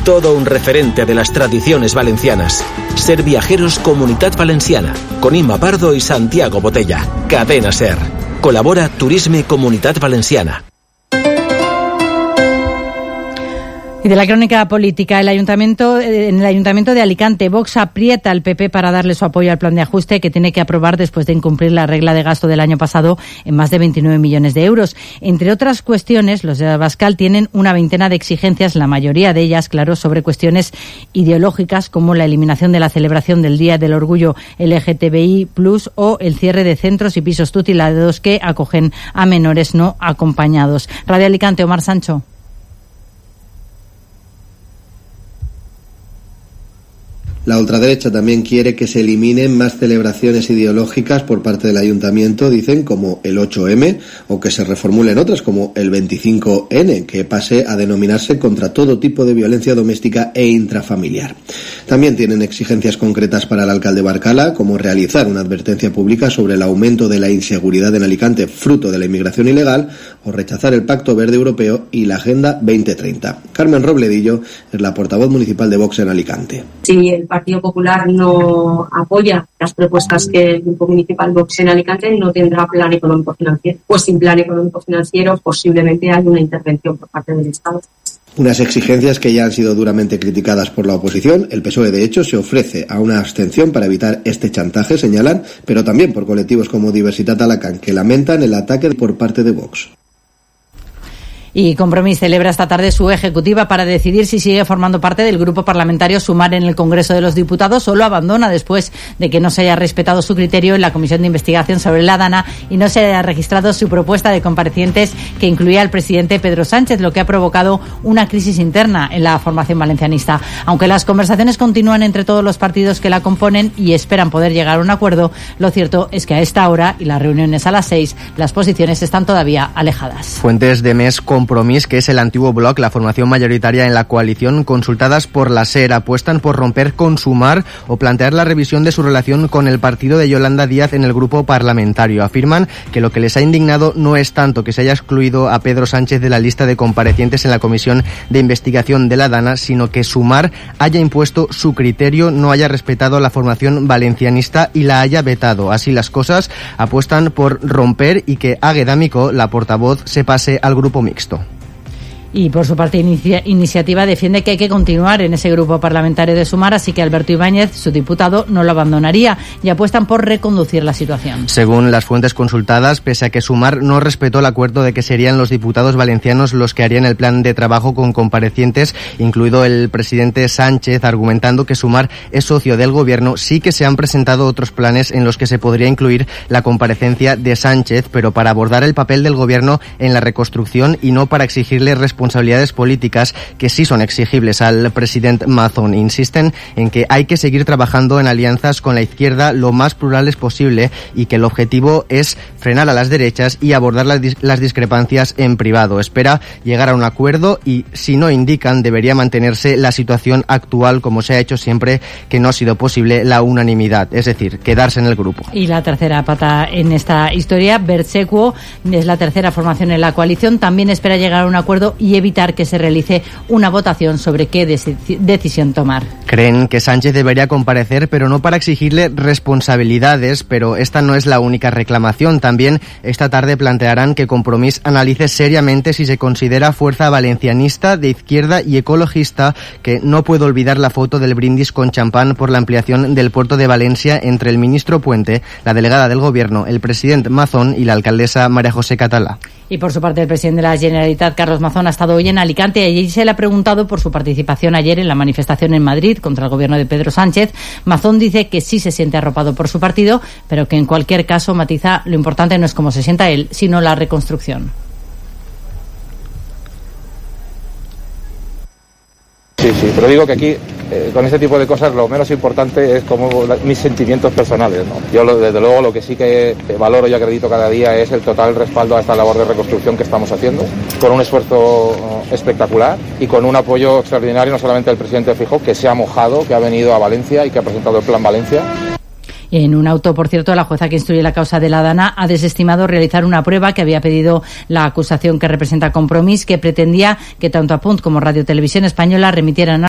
todo un referente de las tradiciones valencianas. Ser Viajeros Comunitat Valenciana, con Inma Pardo y Santiago Botella. Cadena SER. Colabora Turisme Comunitat Valenciana. Y de la crónica política, en el Ayuntamiento de Alicante, Vox aprieta al PP para darle su apoyo al plan de ajuste que tiene que aprobar después de incumplir la regla de gasto del año pasado en más de 29 millones de euros. Entre otras cuestiones, los de Abascal tienen una veintena de exigencias, la mayoría de ellas, claro, sobre cuestiones ideológicas como la eliminación de la celebración del Día del Orgullo LGTBI+, o el cierre de centros y pisos tutelados que acogen a menores no acompañados. Radio Alicante, Omar Sancho. La ultraderecha también quiere que se eliminen más celebraciones ideológicas por parte del ayuntamiento, dicen, como el 8M, o que se reformulen otras, como el 25N, que pase a denominarse contra todo tipo de violencia doméstica e intrafamiliar. También tienen exigencias concretas para el alcalde Barcala, como realizar una advertencia pública sobre el aumento de la inseguridad en Alicante, fruto de la inmigración ilegal, o rechazar el Pacto Verde Europeo y la Agenda 2030. Carmen Robledillo es la portavoz municipal de Vox en Alicante. Sí, el Partido Popular no apoya las propuestas que el Grupo Municipal Vox en Alicante, no tendrá plan económico-financiero. Pues sin plan económico-financiero posiblemente hay una intervención por parte del Estado. Unas exigencias que ya han sido duramente criticadas por la oposición. El PSOE, de hecho, se ofrece a una abstención para evitar este chantaje, señalan, pero también por colectivos como Diversitat Alacant, que lamentan el ataque por parte de Vox. Y Compromís celebra esta tarde su ejecutiva para decidir si sigue formando parte del grupo parlamentario Sumar en el Congreso de los Diputados o lo abandona después de que no se haya respetado su criterio en la Comisión de Investigación sobre la Dana y no se haya registrado su propuesta de comparecientes que incluía al presidente Pedro Sánchez, lo que ha provocado una crisis interna en la formación valencianista. Aunque las conversaciones continúan entre todos los partidos que la componen y esperan poder llegar a un acuerdo, lo cierto es que a esta hora, y las reuniones a las 6, las posiciones están todavía alejadas. Fuentes de MES Compromís, que es el antiguo Bloc, la formación mayoritaria en la coalición, consultadas por la SER, apuestan por romper con Sumar o plantear la revisión de su relación con el partido de Yolanda Díaz en el grupo parlamentario. Afirman que lo que les ha indignado no es tanto que se haya excluido a Pedro Sánchez de la lista de comparecientes en la Comisión de Investigación de la Dana, sino que Sumar haya impuesto su criterio, no haya respetado la formación valencianista y la haya vetado. Así las cosas, apuestan por romper y que Águeda Micó, la portavoz, se pase al grupo mixto. Y por su parte, Iniciativa defiende que hay que continuar en ese grupo parlamentario de Sumar, así que Alberto Ibáñez, su diputado, no lo abandonaría y apuestan por reconducir la situación. Según las fuentes consultadas, pese a que Sumar no respetó el acuerdo de que serían los diputados valencianos los que harían el plan de trabajo con comparecientes, incluido el presidente Sánchez, argumentando que Sumar es socio del gobierno, sí que se han presentado otros planes en los que se podría incluir la comparecencia de Sánchez, pero para abordar el papel del gobierno en la reconstrucción y no para exigirle responsabilidades políticas que sí son exigibles al presidente Mazón. Insisten en que hay que seguir trabajando en alianzas con la izquierda lo más plurales posible y que el objetivo es frenar a las derechas y abordar las discrepancias en privado. Espera llegar a un acuerdo y, si no indican, debería mantenerse la situación actual como se ha hecho siempre que no ha sido posible la unanimidad, es decir, quedarse en el grupo. Y la tercera pata en esta historia, Bertsecuo, es la tercera formación en la coalición, también espera llegar a un acuerdo y evitar que se realice una votación sobre qué decisión tomar. Creen que Sánchez debería comparecer, pero no para exigirle responsabilidades, pero esta no es la única reclamación. También esta tarde plantearán que Compromís analice seriamente si se considera fuerza valencianista, de izquierda y ecologista, que no puede olvidar la foto del brindis con champán por la ampliación del puerto de Valencia entre el ministro Puente, la delegada del Gobierno, el presidente Mazón y la alcaldesa María José Catalá. Y por su parte, el presidente de la Generalitat, Carlos Mazón, ha estado hoy en Alicante y allí se le ha preguntado por su participación ayer en la manifestación en Madrid contra el gobierno de Pedro Sánchez. Mazón dice que sí se siente arropado por su partido, pero que en cualquier caso, matiza, lo importante no es cómo se sienta él, sino la reconstrucción. Sí, pero digo que aquí, con este tipo de cosas, lo menos importante es como mis sentimientos personales, ¿no? Yo, desde luego, lo que sí que valoro y acredito cada día es el total respaldo a esta labor de reconstrucción que estamos haciendo, con un esfuerzo espectacular y con un apoyo extraordinario, no solamente del presidente Feijóo, que se ha mojado, que ha venido a Valencia y que ha presentado el Plan Valencia. En un auto, por cierto, la jueza que instruye la causa de la Dana ha desestimado realizar una prueba que había pedido la acusación que representa Compromís, que pretendía que tanto Apunt como Radio Televisión Española remitieran